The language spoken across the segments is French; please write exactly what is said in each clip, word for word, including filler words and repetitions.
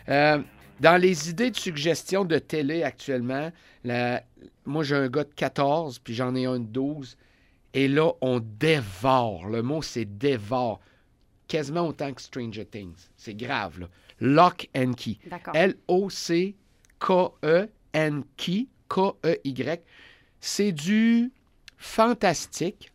Euh, dans les idées de suggestions de télé actuellement, la... moi, j'ai un gars de quatorze, puis j'en ai un de douze. Et là, on dévore. Le mot, c'est dévore. Quasiment autant que Stranger Things. C'est grave, là. Lock and Key. D'accord. L O C K E N Key. K E Y. C'est du fantastique.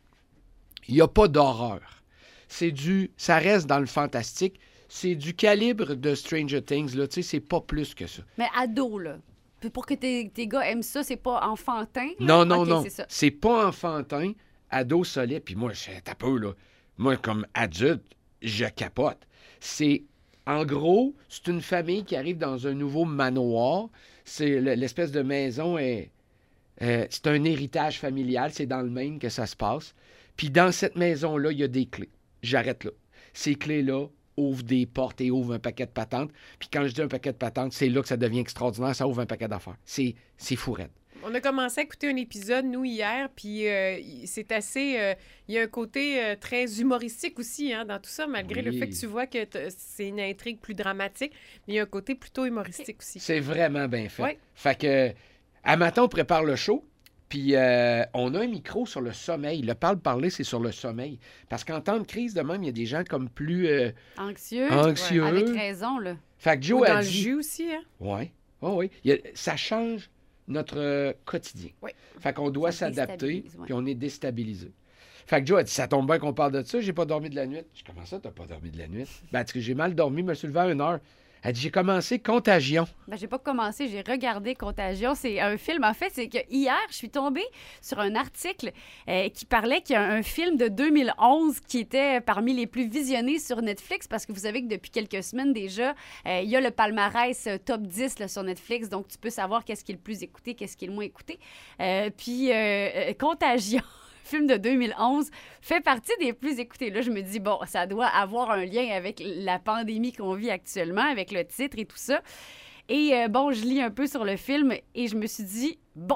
Il n'y a pas d'horreur. C'est du... Ça reste dans le fantastique. C'est du calibre de Stranger Things, là. Tu sais, c'est pas plus que ça. Mais ado, là. Puis pour que tes, tes gars aiment ça, c'est pas enfantin? Là? Non, non, Ok, non. c'est ça. C'est pas enfantin. Ado solide. Puis moi, t'as peu, là. Moi, comme adulte, je capote. C'est... En gros, c'est une famille qui arrive dans un nouveau manoir. C'est l'espèce de maison est... Euh, c'est un héritage familial. C'est dans le Maine que ça se passe. Puis dans cette maison-là, il y a des clés. J'arrête là. Ces clés-là ouvrent des portes et ouvrent un paquet de patentes. Puis quand je dis un paquet de patentes, c'est là que ça devient extraordinaire. Ça ouvre un paquet d'affaires. C'est, c'est fou raide. On a commencé à écouter un épisode, nous, hier, puis euh, c'est assez... Euh, il y a un côté euh, très humoristique aussi, hein, dans tout ça, malgré Oui. le fait que tu vois que c'est une intrigue plus dramatique, mais il y a un côté plutôt humoristique aussi. C'est vraiment bien fait. Ouais. Fait que, à matin, on prépare le show, puis euh, on a un micro sur le sommeil. Le parle-parler, c'est sur le sommeil. Parce qu'en temps de crise de même, il y a des gens comme plus euh, Anxieux. anxieux. Avec raison, là. Fait que Joe Ou a dans le dit... jus aussi, hein? Oui, oui, oui. Il y a- ça change notre euh, quotidien. Oui. Fait qu'on doit Ça s'adapter, déstabilise, ouais. puis on est déstabilisé. Fait que Joe a dit, ça tombe bien qu'on parle de ça, j'ai pas dormi de la nuit. Je dis, comment ça, t'as pas dormi de la nuit? Ben, elle dit que j'ai mal dormi, me suis levé à une heure. Elle dit, j'ai commencé Contagion. Ben, j'ai pas commencé, j'ai regardé Contagion. C'est un film, en fait, c'est que hier, je suis tombée sur un article euh, qui parlait qu'il y a un film de deux mille onze qui était parmi les plus visionnés sur Netflix, parce que vous savez que depuis quelques semaines déjà, euh, il y a le palmarès euh, top dix là, sur Netflix, donc tu peux savoir qu'est-ce qui est le plus écouté, qu'est-ce qui est le moins écouté. Euh, puis, euh, euh, Contagion... film de deux mille onze, fait partie des plus écoutés. Là, je me dis, bon, ça doit avoir un lien avec la pandémie qu'on vit actuellement, avec le titre et tout ça. Et euh, bon, je lis un peu sur le film et je me suis dit, bon,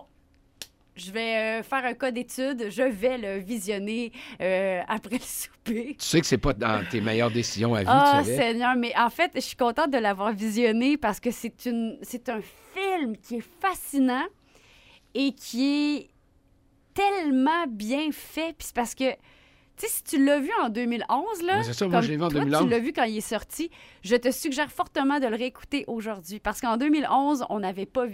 je vais euh, faire un cas d'étude, je vais le visionner euh, après le souper. Tu sais que c'est pas dans tes meilleures décisions à vie, Ah, tu savais? Seigneur, mais en fait, je suis contente de l'avoir visionné parce que c'est une, c'est un film qui est fascinant et qui est tellement bien fait. Puis c'est parce que, tu sais, si tu l'as vu en deux mille onze, là, Ouais, c'est ça, moi, comme je l'ai vu en toi, deux mille onze. tu l'as vu quand il est sorti, je te suggère fortement de le réécouter aujourd'hui. Parce qu'en deux mille onze, on n'avait pas